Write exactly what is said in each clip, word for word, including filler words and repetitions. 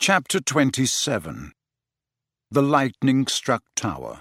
Chapter twenty-seven. The Lightning-Struck Tower.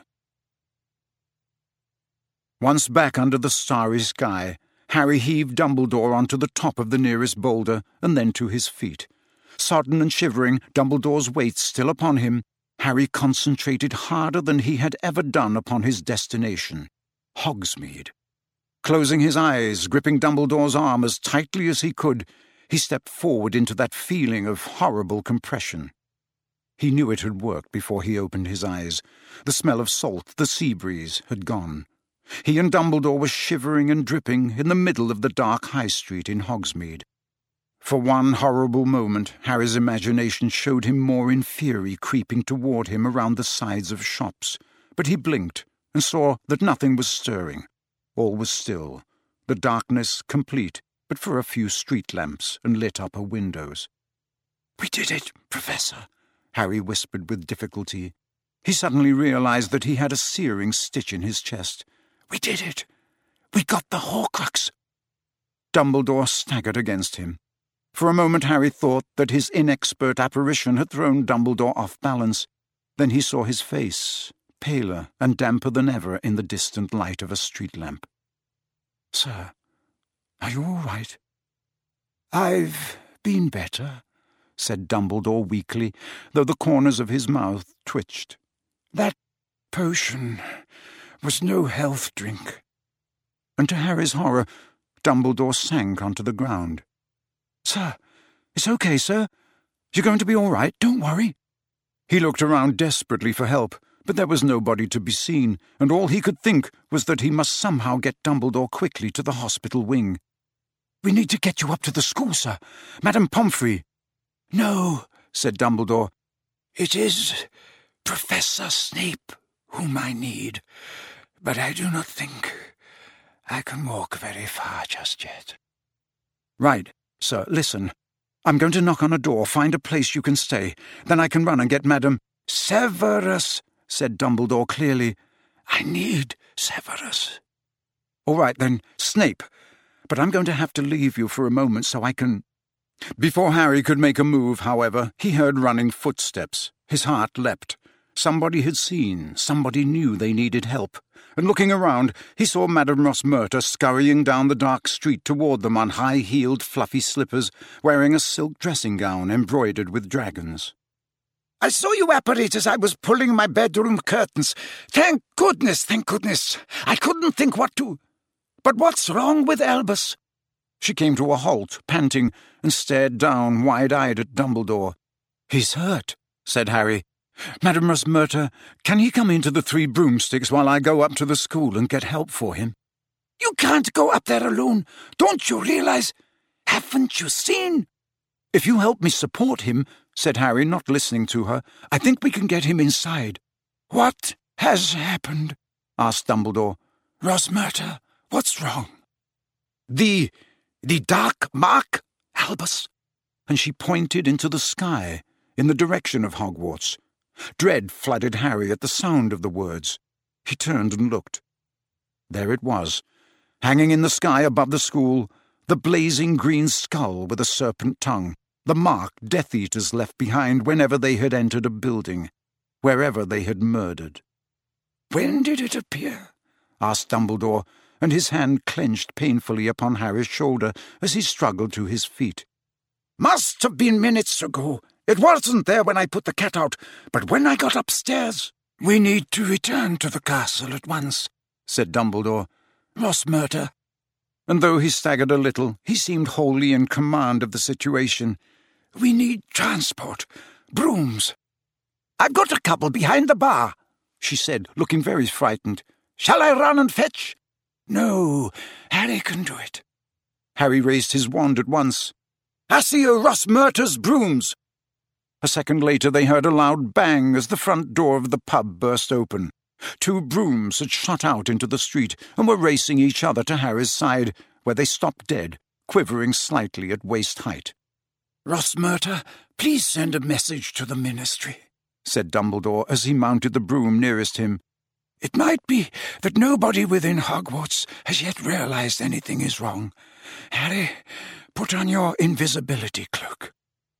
Once back under the starry sky, Harry heaved Dumbledore onto the top of the nearest boulder and then to his feet. Sodden and shivering, Dumbledore's weight still upon him, Harry concentrated harder than he had ever done upon his destination, Hogsmeade. Closing his eyes, gripping Dumbledore's arm as tightly as he could, he stepped forward into that feeling of horrible compression. He knew it had worked before he opened his eyes. The smell of salt, the sea breeze, had gone. He and Dumbledore were shivering and dripping in the middle of the dark high street in Hogsmeade. For one horrible moment, Harry's imagination showed him more in fury creeping toward him around the sides of shops, but he blinked and saw that nothing was stirring. All was still, the darkness complete, but for a few street lamps and lit upper windows. "We did it, Professor," Harry whispered with difficulty. He suddenly realized that he had a searing stitch in his chest. "We did it! We got the Horcrux!" Dumbledore staggered against him. For a moment Harry thought that his inexpert apparition had thrown Dumbledore off balance. Then he saw his face, paler and damper than ever in the distant light of a street lamp. "Sir, are you all right?" "I've been better," said Dumbledore weakly, though the corners of his mouth twitched. "That potion was no health drink." And to Harry's horror, Dumbledore sank onto the ground. "Sir, it's okay, sir. You're going to be all right, don't worry." He looked around desperately for help, but there was nobody to be seen, and all he could think was that he must somehow get Dumbledore quickly to the hospital wing. "We need to get you up to the school, sir. Madame Pomfrey." "No," said Dumbledore. "It is Professor Snape whom I need, but I do not think I can walk very far just yet." "Right, sir, listen. I'm going to knock on a door, find a place you can stay. Then I can run and get Madame—" "Severus," said Dumbledore clearly. "I need Severus." "All right, then, Snape. But I'm going to have to leave you for a moment so I can—" Before Harry could make a move, however, he heard running footsteps. His heart leapt. Somebody had seen, somebody knew they needed help. And looking around, he saw Madame Rosmerta scurrying down the dark street toward them on high-heeled, fluffy slippers, wearing a silk dressing gown embroidered with dragons. "I saw you apparate as I was pulling my bedroom curtains. Thank goodness, thank goodness. I couldn't think what to... But what's wrong with Albus?" She came to a halt, panting, and stared down wide-eyed at Dumbledore. "He's hurt," said Harry. "Madame Rosmerta, can he come into the Three Broomsticks while I go up to the school and get help for him?" "You can't go up there alone. Don't you realize? Haven't you seen?" "If you help me support him," said Harry, not listening to her, "I think we can get him inside." "What has happened?" asked Dumbledore. "Rosmerta, what's wrong?" The... the Dark Mark, Albus." And she pointed into the sky, in the direction of Hogwarts. Dread flooded Harry at the sound of the words. He turned and looked. There it was, hanging in the sky above the school, the blazing green skull with a serpent tongue, the mark Death Eaters left behind whenever they had entered a building, wherever they had murdered. "When did it appear?" asked Dumbledore, and his hand clenched painfully upon Harry's shoulder as he struggled to his feet. "Must have been minutes ago. It wasn't there when I put the cat out, but when I got upstairs—" "We need to return to the castle at once," said Dumbledore. "Rosmerta." And though he staggered a little, he seemed wholly in command of the situation. "We need transport. Brooms." "I've got a couple behind the bar," she said, looking very frightened. "Shall I run and fetch?" "No, Harry can do it." Harry raised his wand at once. "Accio Rosmerta's brooms!" A second later they heard a loud bang as the front door of the pub burst open. Two brooms had shot out into the street and were racing each other to Harry's side, where they stopped dead, quivering slightly at waist height. "Rosmerta, please send a message to the Ministry," said Dumbledore as he mounted the broom nearest him. "It might be that nobody within Hogwarts has yet realized anything is wrong. Harry, put on your invisibility cloak."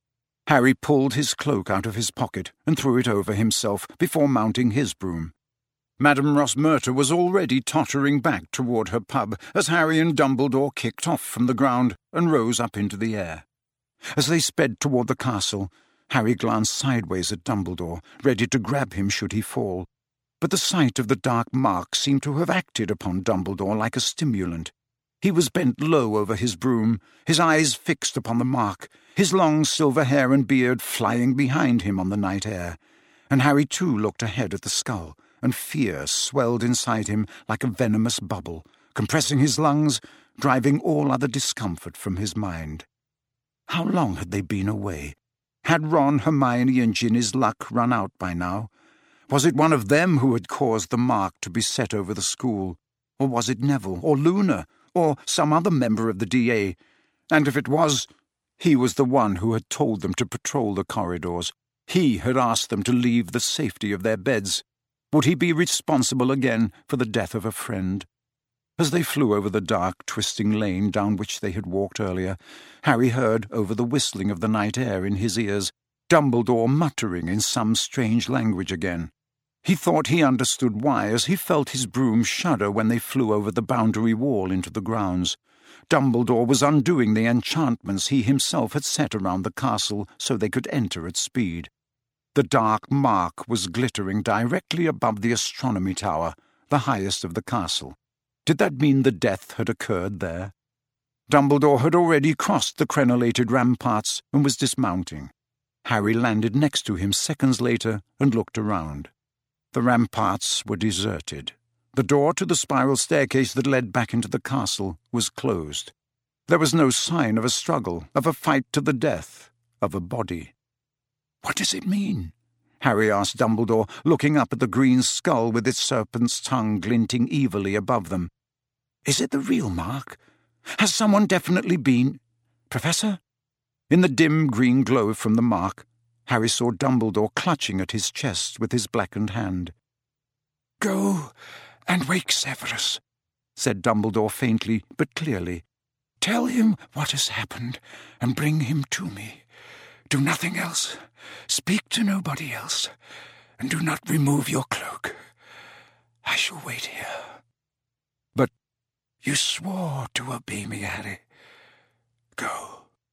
Harry pulled his cloak out of his pocket and threw it over himself before mounting his broom. Madame Rossmurter was already tottering back toward her pub as Harry and Dumbledore kicked off from the ground and rose up into the air. As they sped toward the castle, Harry glanced sideways at Dumbledore, ready to grab him should he fall. But the sight of the dark mark seemed to have acted upon Dumbledore like a stimulant. He was bent low over his broom, his eyes fixed upon the mark, his long silver hair and beard flying behind him on the night air. And Harry too looked ahead at the skull, and fear swelled inside him like a venomous bubble, compressing his lungs, driving all other discomfort from his mind. How long had they been away? Had Ron, Hermione, and Ginny's luck run out by now? Was it one of them who had caused the mark to be set over the school? Or was it Neville, or Luna, or some other member of the D A? And if it was, he was the one who had told them to patrol the corridors. He had asked them to leave the safety of their beds. Would he be responsible again for the death of a friend? As they flew over the dark, twisting lane down which they had walked earlier, Harry heard, over the whistling of the night air in his ears, Dumbledore muttering in some strange language again. He thought he understood why, as he felt his broom shudder when they flew over the boundary wall into the grounds. Dumbledore was undoing the enchantments he himself had set around the castle so they could enter at speed. The dark mark was glittering directly above the astronomy tower, the highest of the castle. Did that mean the death had occurred there? Dumbledore had already crossed the crenellated ramparts and was dismounting. Harry landed next to him seconds later and looked around. The ramparts were deserted. The door to the spiral staircase that led back into the castle was closed. There was no sign of a struggle, of a fight to the death, of a body. "What does it mean?" Harry asked Dumbledore, looking up at the green skull with its serpent's tongue glinting evilly above them. "Is it the real mark? Has someone definitely been—" "Professor?" In the dim green glow from the mark, Harry saw Dumbledore clutching at his chest with his blackened hand. "Go and wake Severus," said Dumbledore faintly but clearly. "Tell him what has happened and bring him to me. Do nothing else. Speak to nobody else. And do not remove your cloak. I shall wait here." "But you swore to obey me, Harry. Go."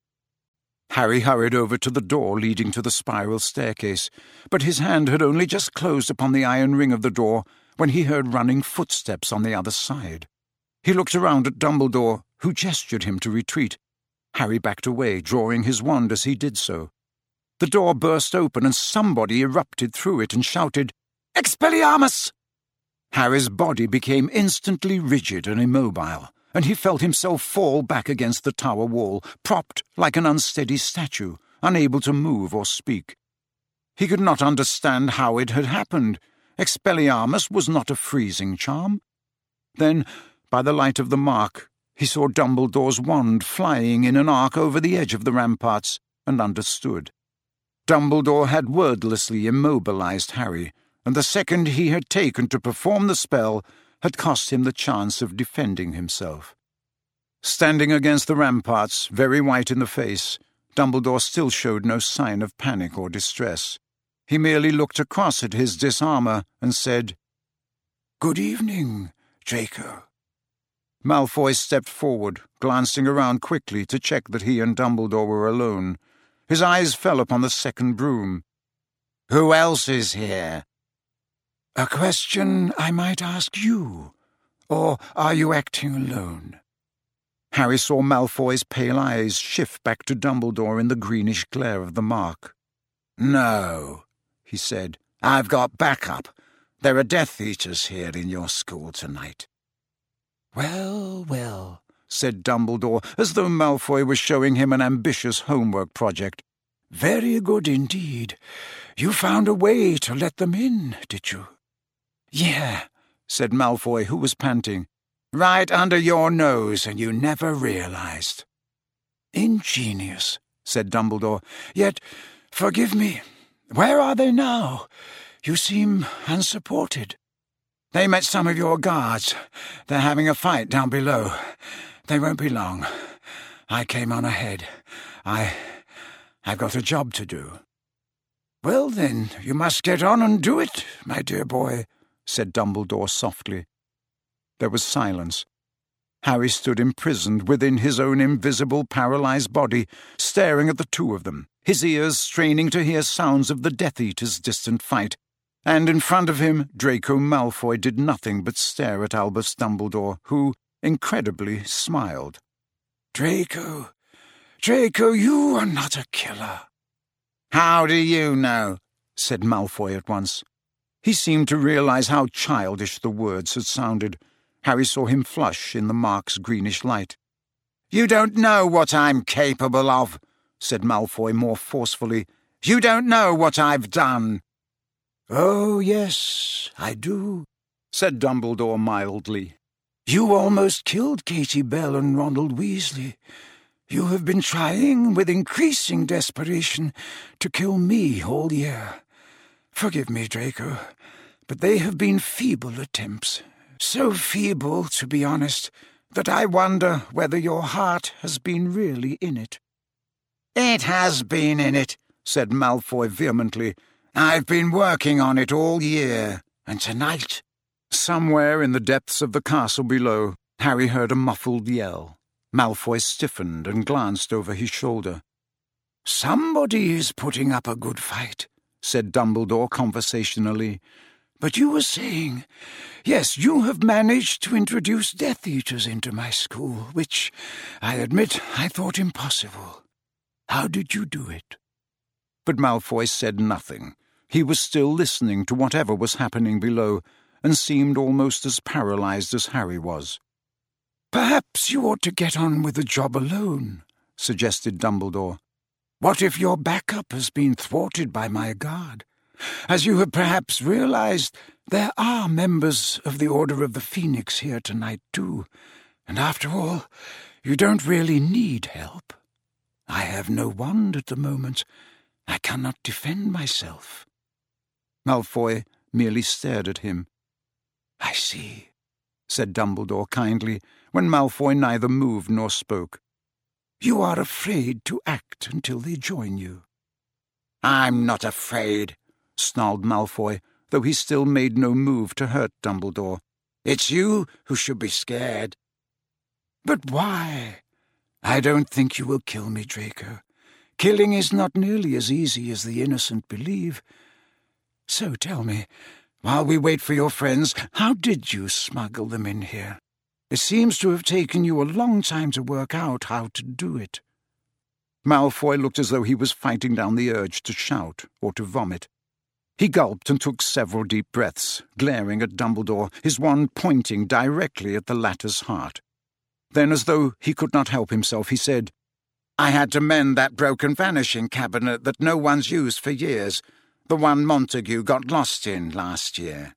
Harry hurried over to the door leading to the spiral staircase, but his hand had only just closed upon the iron ring of the door when he heard running footsteps on the other side. He looked around at Dumbledore, who gestured him to retreat. Harry backed away, drawing his wand as he did so. The door burst open and somebody erupted through it and shouted, "Expelliarmus!" Harry's body became instantly rigid and immobile, and he felt himself fall back against the tower wall, propped like an unsteady statue, unable to move or speak. He could not understand how it had happened. Expelliarmus was not a freezing charm. Then, by the light of the mark, he saw Dumbledore's wand flying in an arc over the edge of the ramparts, and understood. Dumbledore had wordlessly immobilized Harry, and the second he had taken to perform the spell had cost him the chance of defending himself. Standing against the ramparts, very white in the face, Dumbledore still showed no sign of panic or distress. He merely looked across at his disarmour and said, "Good evening, Draco." Malfoy stepped forward, glancing around quickly to check that he and Dumbledore were alone. His eyes fell upon the second broom. "Who else is here?" "A question I might ask you, or are you acting alone?" Harry saw Malfoy's pale eyes shift back to Dumbledore in the greenish glare of the mark. "No," he said. "I've got backup. There are Death Eaters here in your school tonight." "Well, well," said Dumbledore, as though Malfoy was showing him an ambitious homework project. "Very good indeed. You found a way to let them in, did you?" "Yeah," said Malfoy, who was panting. "Right under your nose, and you never realized." "Ingenious," said Dumbledore. "Yet, forgive me, where are they now? You seem unsupported." "They met some of your guards. They're having a fight down below. They won't be long. I came on ahead. I... I've got a job to do." "Well, then, you must get on and do it, my dear boy," said Dumbledore softly. There was silence. Harry stood imprisoned within his own invisible, paralysed body, staring at the two of them, his ears straining to hear sounds of the Death Eater's distant fight. And in front of him, Draco Malfoy did nothing but stare at Albus Dumbledore, who, incredibly, smiled. "Draco, Draco, you are not a killer." "How do you know?" said Malfoy at once. He seemed to realise how childish the words had sounded. Harry saw him flush in the mark's greenish light. "You don't know what I'm capable of," said Malfoy more forcefully. "You don't know what I've done." "Oh, yes, I do," said Dumbledore mildly. "You almost killed Katie Bell and Ronald Weasley. You have been trying, with increasing desperation, to kill me all year. Forgive me, Draco, but they have been feeble attempts. So feeble, to be honest, that I wonder whether your heart has been really in it." "It has been in it," said Malfoy vehemently. "I've been working on it all year, and tonight—" Somewhere in the depths of the castle below, Harry heard a muffled yell. Malfoy stiffened and glanced over his shoulder. "Somebody is putting up a good fight," said Dumbledore conversationally. "But you were saying, yes, you have managed to introduce Death Eaters into my school, which, I admit, I thought impossible. How did you do it?" But Malfoy said nothing. He was still listening to whatever was happening below, and seemed almost as paralysed as Harry was. "Perhaps you ought to get on with the job alone," suggested Dumbledore. "What if your backup has been thwarted by my guard? As you have perhaps realised, there are members of the Order of the Phoenix here tonight too, and after all, you don't really need help. I have no wand at the moment. I cannot defend myself." Malfoy merely stared at him. "I see," said Dumbledore kindly, when Malfoy neither moved nor spoke. "You are afraid to act until they join you." "I'm not afraid," snarled Malfoy, though he still made no move to hurt Dumbledore. "It's you who should be scared." "But why? I don't think you will kill me, Draco. Killing is not nearly as easy as the innocent believe. So tell me, while we wait for your friends, how did you smuggle them in here? It seems to have taken you a long time to work out how to do it." Malfoy looked as though he was fighting down the urge to shout or to vomit. He gulped and took several deep breaths, glaring at Dumbledore, his wand pointing directly at the latter's heart. Then, as though he could not help himself, he said, "I had to mend that broken vanishing cabinet that no one's used for years, the one Montague got lost in last year."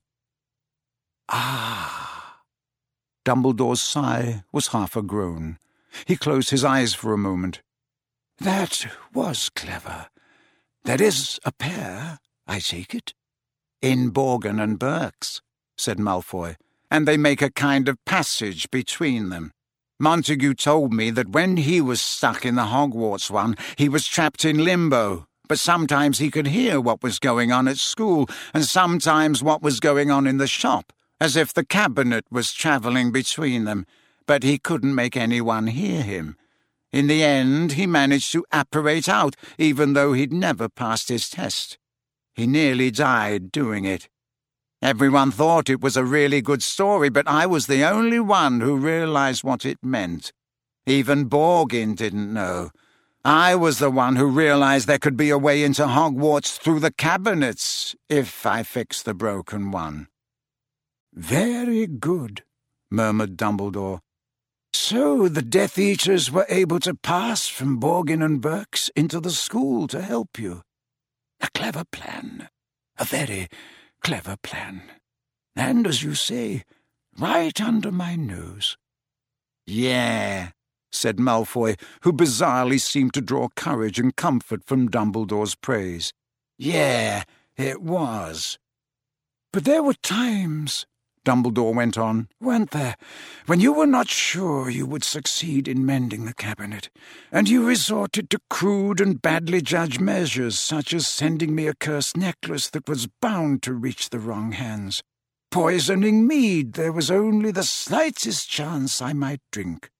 "Ah!" Dumbledore's sigh was half a groan. He closed his eyes for a moment. "That was clever. There is a pair, I take it?" "In Borgin and Burke's," said Malfoy, "and they make a kind of passage between them. Montague told me that when he was stuck in the Hogwarts one, he was trapped in limbo, but sometimes he could hear what was going on at school, and sometimes what was going on in the shop, as if the cabinet was travelling between them, but he couldn't make anyone hear him. In the end, he managed to apparate out, even though he'd never passed his test. He nearly died doing it. Everyone thought it was a really good story, but I was the only one who realised what it meant. Even Borgin didn't know. I was the one who realised there could be a way into Hogwarts through the cabinets, if I fixed the broken one." "Very good," murmured Dumbledore. "So the Death Eaters were able to pass from Borgin and Burke's into the school to help you. A clever plan. A very clever plan. And, as you say, right under my nose." "Yeah," said Malfoy, who bizarrely seemed to draw courage and comfort from Dumbledore's praise. "Yeah, it was." "But there were times," Dumbledore went on, "weren't there, when you were not sure you would succeed in mending the cabinet, and you resorted to crude and badly judged measures such as sending me a cursed necklace that was bound to reach the wrong hands, poisoning mead there was only the slightest chance I might drink."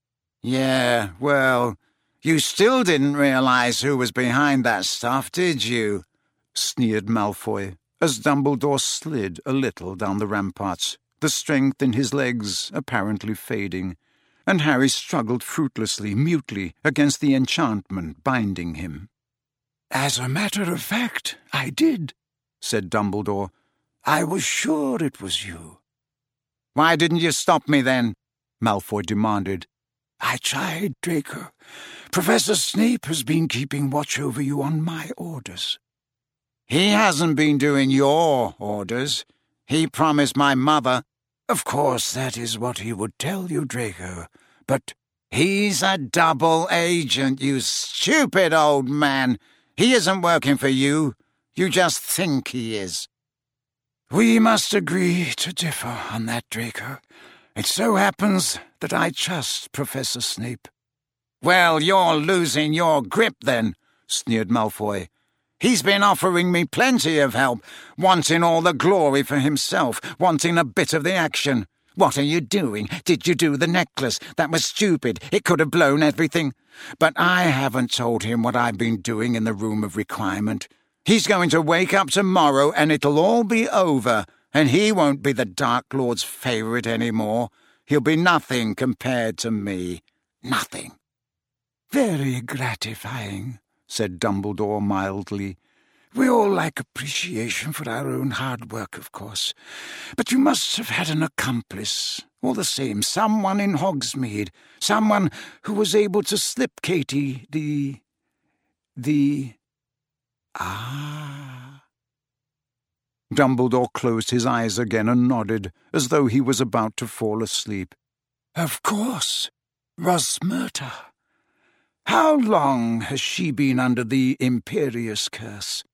"Yeah, well, you still didn't realize who was behind that stuff, did you?" sneered Malfoy, as Dumbledore slid a little down the ramparts, the strength in his legs apparently fading, and Harry struggled fruitlessly, mutely, against the enchantment binding him. "As a matter of fact, I did," said Dumbledore. "I was sure it was you." "Why didn't you stop me then?" Malfoy demanded. "I tried, Draco. Professor Snape has been keeping watch over you on my orders." "He hasn't been doing your orders. He promised my mother—" "Of course that is what he would tell you, Draco, but—" "He's a double agent, you stupid old man. He isn't working for you. You just think he is." "We must agree to differ on that, Draco. It so happens that I trust Professor Snape." "Well, you're losing your grip then," sneered Malfoy. "He's been offering me plenty of help, wanting all the glory for himself, wanting a bit of the action. What are you doing? Did you do the necklace? That was stupid. It could have blown everything. But I haven't told him what I've been doing in the Room of Requirement. He's going to wake up tomorrow and it'll all be over, and he won't be the Dark Lord's favourite any more. He'll be nothing compared to me. Nothing." "Very gratifying," said Dumbledore mildly. "We all like appreciation for our own hard work, of course. But you must have had an accomplice, all the same, someone in Hogsmeade, someone who was able to slip Katie the... the... Ah." Dumbledore closed his eyes again and nodded, as though he was about to fall asleep. "Of course, Rosmerta. How long has she been under the Imperious Curse?"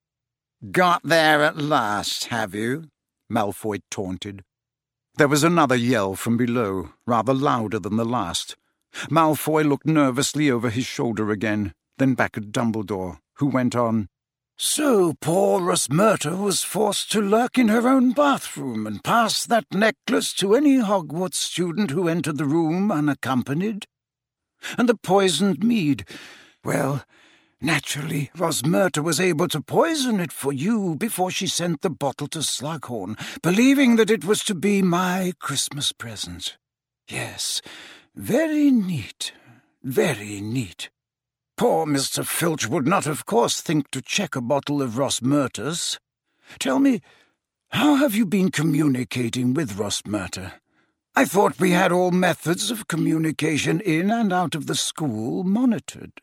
"Got there at last, have you?" Malfoy taunted. There was another yell from below, rather louder than the last. Malfoy looked nervously over his shoulder again, then back at Dumbledore, who went on, "So poor Rosmerta was forced to lurk in her own bathroom and pass that necklace to any Hogwarts student who entered the room unaccompanied? And the poisoned mead, well, naturally, Rosmerta was able to poison it for you before she sent the bottle to Slughorn, believing that it was to be my Christmas present. Yes, very neat, very neat. Poor Mister Filch would not, of course, think to check a bottle of Rosmerta's. Tell me, how have you been communicating with Rosmerta? I thought we had all methods of communication in and out of the school monitored."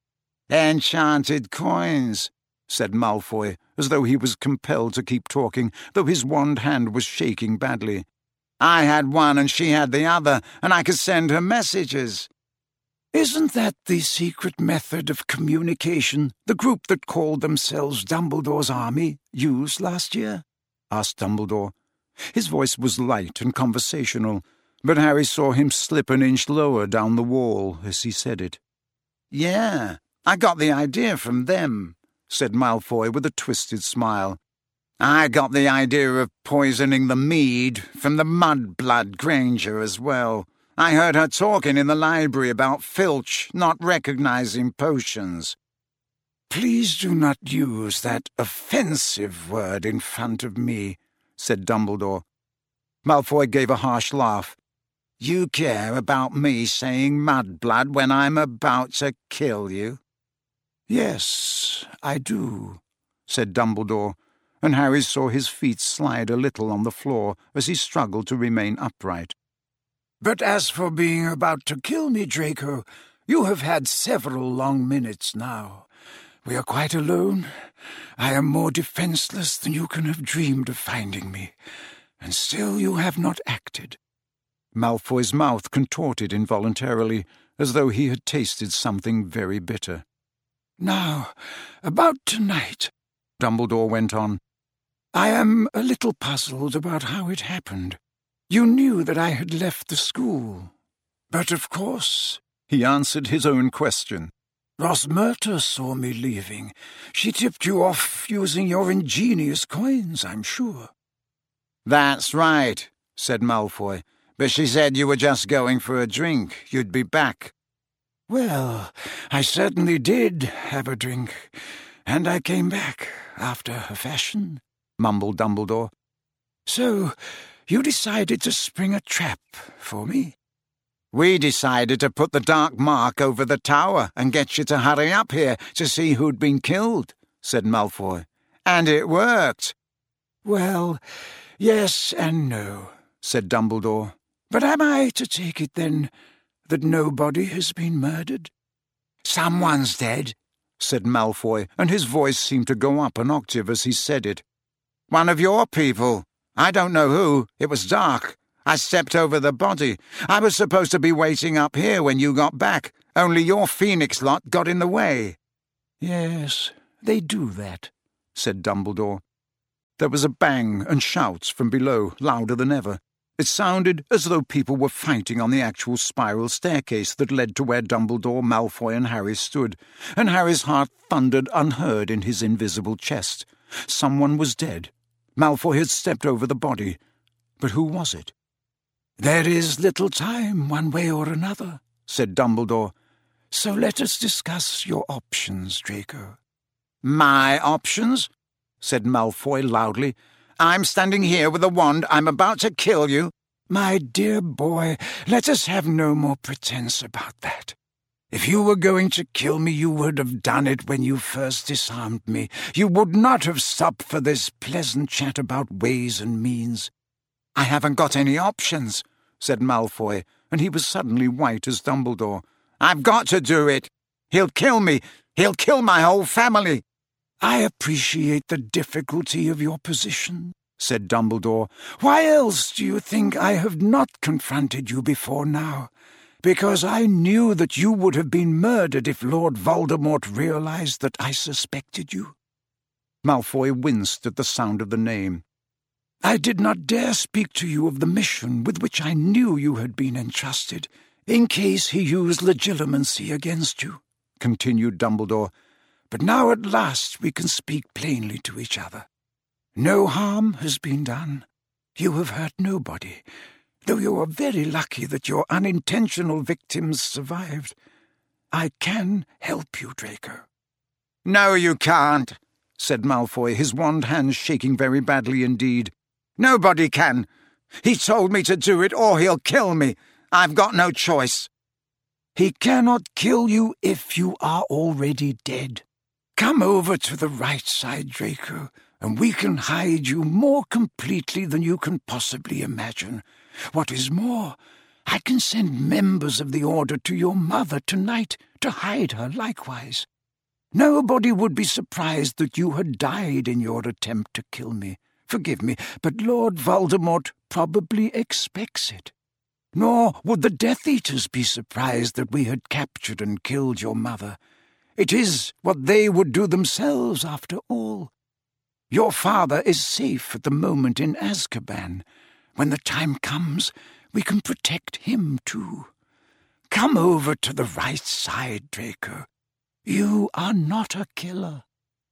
"Enchanted coins," said Malfoy, as though he was compelled to keep talking, though his wand hand was shaking badly. "I had one and she had the other, and I could send her messages." "Isn't that the secret method of communication the group that called themselves Dumbledore's Army used last year?" asked Dumbledore. His voice was light and conversational, but Harry saw him slip an inch lower down the wall as he said it. "Yeah, I got the idea from them," said Malfoy with a twisted smile. "I got the idea of poisoning the mead from the Mudblood Granger as well. I heard her talking in the library about Filch not recognizing potions." "Please do not use that offensive word in front of me," said Dumbledore. Malfoy gave a harsh laugh. "You care about me saying mudblood when I'm about to kill you?" "Yes, I do," said Dumbledore, and Harry saw his feet slide a little on the floor as he struggled to remain upright. "But as for being about to kill me, Draco, you have had several long minutes now. We are quite alone. I am more defenseless than you can have dreamed of finding me, and still you have not acted." Malfoy's mouth contorted involuntarily, as though he had tasted something very bitter. "Now, about tonight," Dumbledore went on. I am a little puzzled about how it happened. You knew that I had left the school. But of course, he answered his own question. Rosmerta saw me leaving. She tipped you off using your ingenious coins, I'm sure. That's right, said Malfoy. But she said you were just going for a drink. You'd be back. Well, I certainly did have a drink, and I came back, after a fashion, mumbled Dumbledore. So, you decided to spring a trap for me? We decided to put the dark mark over the tower and get you to hurry up here to see who'd been killed, said Malfoy. And it worked. Well, yes and no, said Dumbledore. But am I to take it, then, that nobody has been murdered? Someone's dead, said Malfoy, and his voice seemed to go up an octave as he said it. One of your people. I don't know who. It was dark. I stepped over the body. I was supposed to be waiting up here when you got back, only your Phoenix lot got in the way. Yes, they do that, said Dumbledore. There was a bang and shouts from below, louder than ever. It sounded as though people were fighting on the actual spiral staircase that led to where Dumbledore, Malfoy and Harry stood, and Harry's heart thundered unheard in his invisible chest. Someone was dead. Malfoy had stepped over the body. But who was it? There is little time, one way or another, said Dumbledore. So let us discuss your options, Draco. My options? Said Malfoy loudly. I'm standing here with a wand. I'm about to kill you. My dear boy, let us have no more pretense about that. If you were going to kill me, you would have done it when you first disarmed me. You would not have stopped for this pleasant chat about ways and means. I haven't got any options, said Malfoy, and he was suddenly white as Dumbledore. I've got to do it. He'll kill me. He'll kill my whole family. I appreciate the difficulty of your position, said Dumbledore. Why else do you think I have not confronted you before now? Because I knew that you would have been murdered if Lord Voldemort realized that I suspected you. Malfoy winced at the sound of the name. I did not dare speak to you of the mission with which I knew you had been entrusted, in case he used legitimacy against you, continued Dumbledore. But now at last we can speak plainly to each other. No harm has been done. You have hurt nobody, though you are very lucky that your unintentional victims survived. I can help you, Draco. No, you can't, said Malfoy, his wand hand shaking very badly indeed. Nobody can. He told me to do it or he'll kill me. I've got no choice. He cannot kill you if you are already dead. Come over to the right side, Draco, and we can hide you more completely than you can possibly imagine. What is more, I can send members of the Order to your mother tonight to hide her likewise. Nobody would be surprised that you had died in your attempt to kill me. Forgive me, but Lord Voldemort probably expects it. Nor would the Death Eaters be surprised that we had captured and killed your mother. It is what they would do themselves, after all. Your father is safe at the moment in Azkaban. When the time comes, we can protect him too. Come over to the right side, Draco. You are not a killer.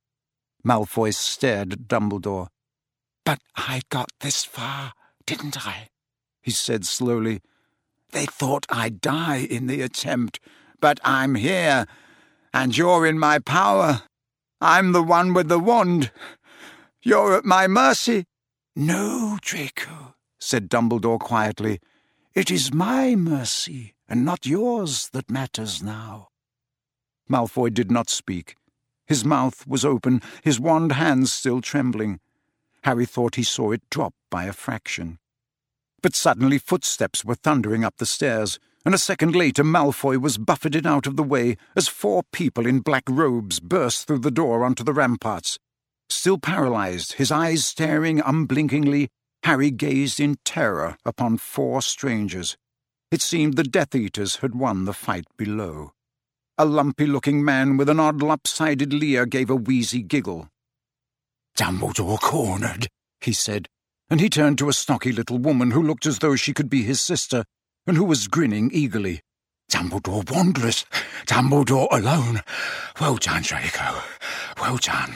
Malfoy stared at Dumbledore. But I got this far, didn't I? He said slowly. They thought I'd die in the attempt, but I'm here. And you're in my power. I'm the one with the wand. You're at my mercy. No, Draco, said Dumbledore quietly. It is my mercy, and not yours, that matters now. Malfoy did not speak. His mouth was open, his wand hands still trembling. Harry thought he saw it drop by a fraction. But suddenly footsteps were thundering up the stairs, and a second later Malfoy was buffeted out of the way as four people in black robes burst through the door onto the ramparts. Still paralyzed, his eyes staring unblinkingly, Harry gazed in terror upon four strangers. It seemed the Death Eaters had won the fight below. A lumpy-looking man with an odd lopsided leer gave a wheezy giggle. Dumbledore cornered," he said, and he turned to a stocky little woman who looked as though she could be his sister, and who was grinning eagerly. "Dumbledore wanderers, Dumbledore alone. Well done, Draco, well done."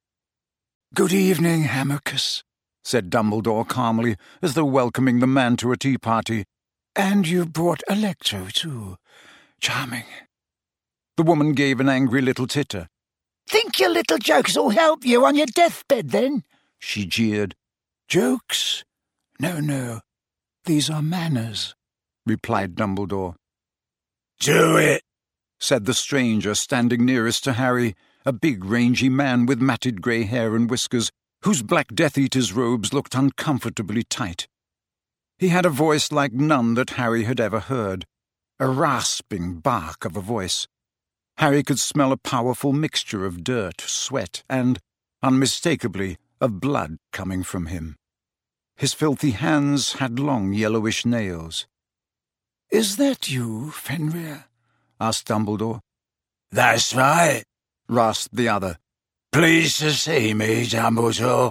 "Good evening, Hammerkus," said Dumbledore calmly, as though welcoming the man to a tea party. "And you brought Electro, too. Charming." The woman gave an angry little titter. "Think your little jokes will help you on your deathbed, then?" she jeered. "Jokes? No, no. These are manners," replied Dumbledore. "Do it," said the stranger standing nearest to Harry, a big, rangy man with matted grey hair and whiskers, whose black Death Eater's robes looked uncomfortably tight. He had a voice like none that Harry had ever heard, a rasping bark of a voice. Harry could smell a powerful mixture of dirt, sweat, and, unmistakably, of blood coming from him. His filthy hands had long yellowish nails. "Is that you, Fenrir?" asked Dumbledore. "That's right," rasped the other. "Pleased to see me, Dumbledore."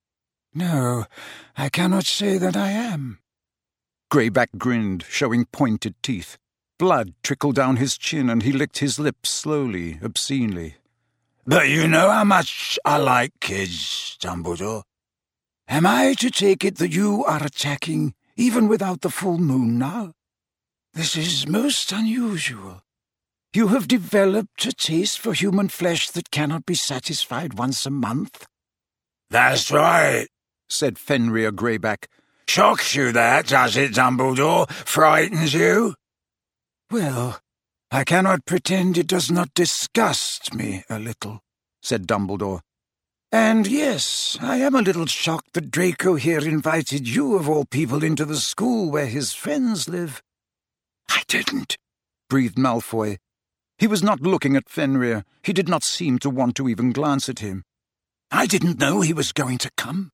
"No, I cannot say that I am." Greyback grinned, showing pointed teeth. Blood trickled down his chin, and he licked his lips slowly, obscenely. "But you know how much I like kids, Dumbledore. Am I to take it that you are attacking even without the full moon now? This is most unusual. You have developed a taste for human flesh that cannot be satisfied once a month." "That's right," said Fenrir Greyback. "Shocks you that, does it, Dumbledore? Frightens you?" "Well, I cannot pretend it does not disgust me a little," said Dumbledore. "And yes, I am a little shocked that Draco here invited you of all people into the school where his friends live." "I didn't," breathed Malfoy. He was not looking at Fenrir. He did not seem to want to even glance at him. "I didn't know he was going to come."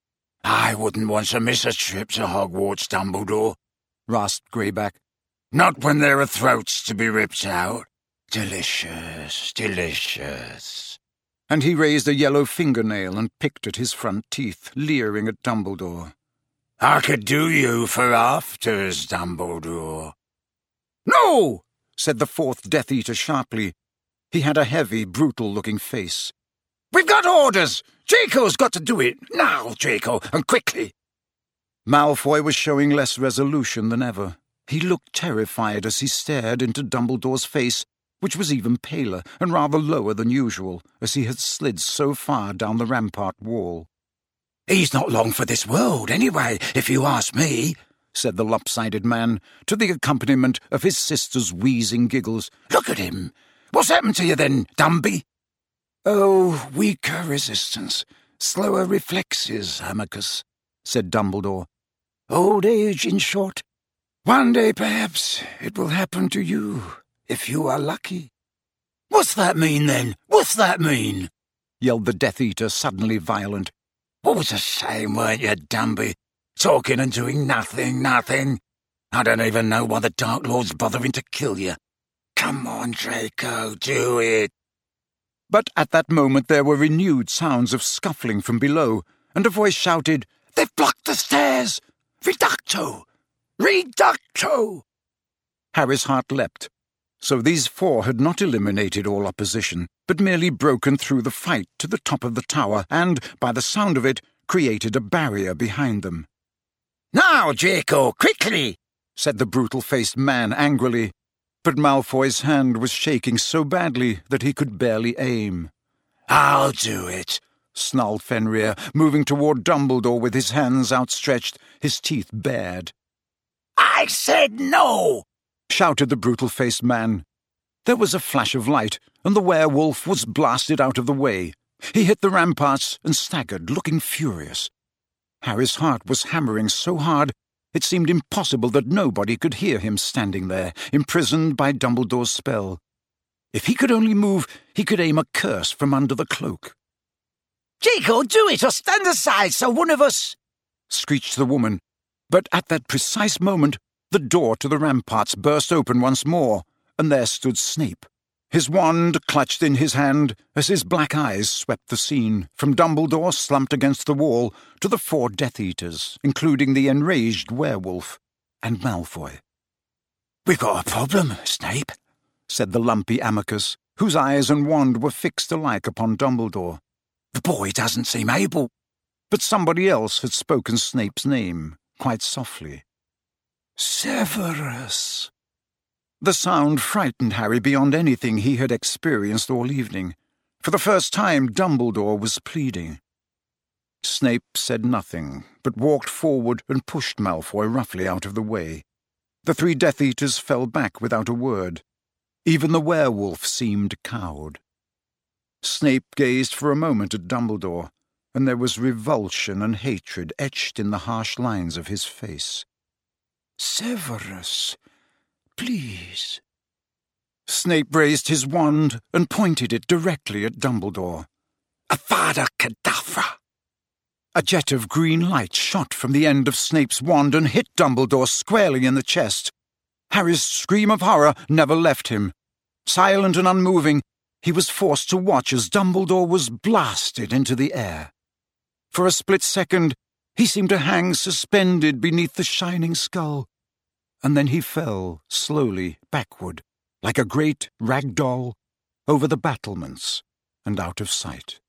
"I wouldn't want to miss a trip to Hogwarts, Dumbledore," rasped Greyback. "Not when there are throats to be ripped out. Delicious, delicious." And he raised a yellow fingernail and picked at his front teeth, leering at Dumbledore. "I could do you for afters, Dumbledore." "No!" said the fourth Death Eater sharply. He had a heavy, brutal-looking face. "We've got orders! Draco's got to do it! Now, Draco, and quickly!" Malfoy was showing less resolution than ever. He looked terrified as he stared into Dumbledore's face, which was even paler and rather lower than usual, as he had slid so far down the rampart wall. "He's not long for this world, anyway, if you ask me," said the lopsided man, to the accompaniment of his sister's wheezing giggles. "Look at him! What's happened to you then, Dumby?" "Oh, weaker resistance, slower reflexes, Amicus," said Dumbledore. "Old age, in short. One day, perhaps, it will happen to you, if you are lucky." "What's that mean, then? What's that mean?" yelled the Death Eater, suddenly violent. "What was a shame, weren't you, Dumby? Talking and doing nothing, nothing. I don't even know why the Dark Lord's bothering to kill you. Come on, Draco, do it." But at that moment there were renewed sounds of scuffling from below, and a voice shouted, "They've blocked the stairs! Reducto! Reducto!" Harry's heart leapt. So these four had not eliminated all opposition, but merely broken through the fight to the top of the tower and, by the sound of it, created a barrier behind them. "Now, Draco, quickly!" said the brutal-faced man angrily. But Malfoy's hand was shaking so badly that he could barely aim. "I'll do it," snarled Fenrir, moving toward Dumbledore with his hands outstretched, his teeth bared. "I said no!" shouted the brutal-faced man. There was a flash of light, and the werewolf was blasted out of the way. He hit the ramparts and staggered, looking furious. Harry's heart was hammering so hard it seemed impossible that nobody could hear him standing there, imprisoned by Dumbledore's spell. If he could only move, he could aim a curse from under the cloak. "Draco, do it, or stand aside so one of us—" screeched the woman. But at that precise moment, the door to the ramparts burst open once more, and there stood Snape. his wand clutched in his hand as his black eyes swept the scene, from Dumbledore slumped against the wall to the four Death Eaters, including the enraged werewolf, and Malfoy. "We've got a problem, Snape," said the lumpy Amicus, whose eyes and wand were fixed alike upon Dumbledore. "The boy doesn't seem able." But somebody else had spoken Snape's name, quite softly. "Severus." The sound frightened Harry beyond anything he had experienced all evening. For the first time, Dumbledore was pleading. Snape said nothing, but walked forward and pushed Malfoy roughly out of the way. The three Death Eaters fell back without a word. Even the werewolf seemed cowed. Snape gazed for a moment at Dumbledore, and there was revulsion and hatred etched in the harsh lines of his face. "Severus, please." Snape raised his wand and pointed it directly at Dumbledore. "Avada Kedavra!" A jet of green light shot from the end of Snape's wand and hit Dumbledore squarely in the chest. Harry's scream of horror never left him. Silent and unmoving, he was forced to watch as Dumbledore was blasted into the air. For a split second, he seemed to hang suspended beneath the shining skull, and then he fell slowly backward, like a great rag doll, over the battlements and out of sight.